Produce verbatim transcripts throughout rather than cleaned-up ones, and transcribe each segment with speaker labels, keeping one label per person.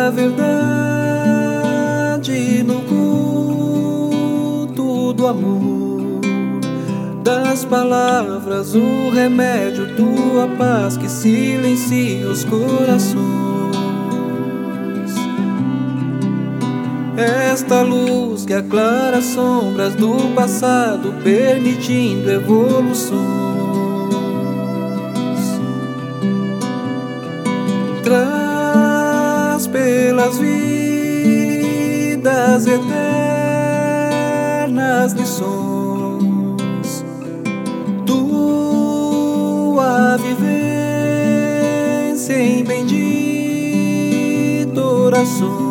Speaker 1: a verdade no culto do amor, das palavras o remédio, tua paz que silencia os corações. Esta luz que aclara as sombras do passado, permitindo evoluções. Traz pelas vidas eternas lições, tua vivência em bendita orações.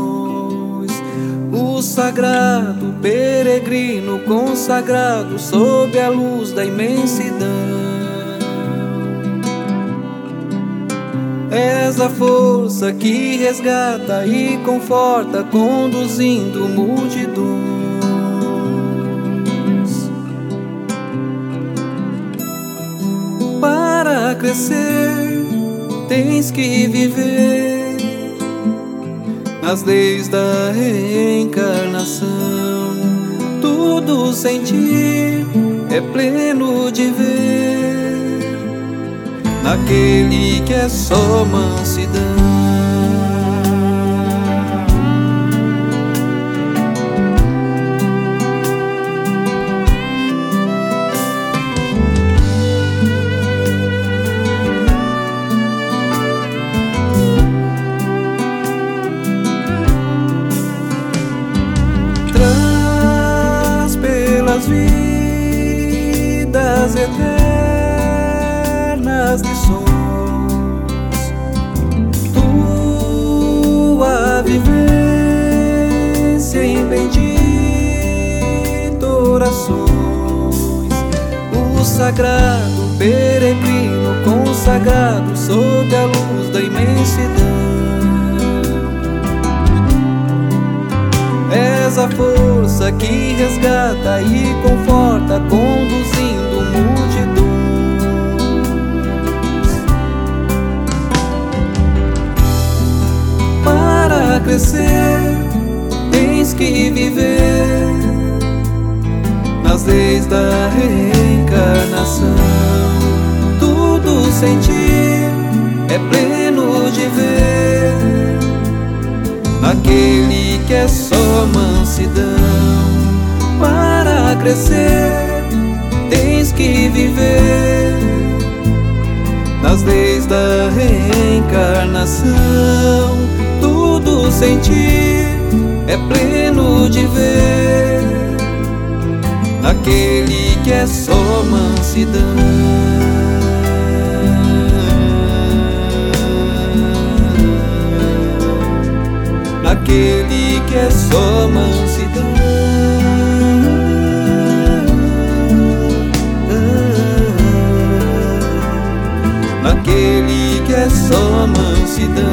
Speaker 1: O sagrado peregrino consagrado sob a luz da imensidão. És a força que resgata e conforta, conduzindo multidões. Para crescer, tens que viver as leis da reencarnação. Tudo sentir é pleno de ver naquele que é só mansidão. Vidas eternas lições, tua vivência em bendita orações. O sagrado peregrino consagrado sob a luz da imensidão. És a força que resgata e conforta, conduzindo multidões. Para crescer, tens que viver nas leis da reencarnação. Tudo sentir é pleno de ver naquele que é só mansidão. Para crescer, tens que viver nas leis da reencarnação. Tudo sentir é pleno de ver naquele que é só mansidão. Naquele que é só mansidão. Naquele que é só mansidão.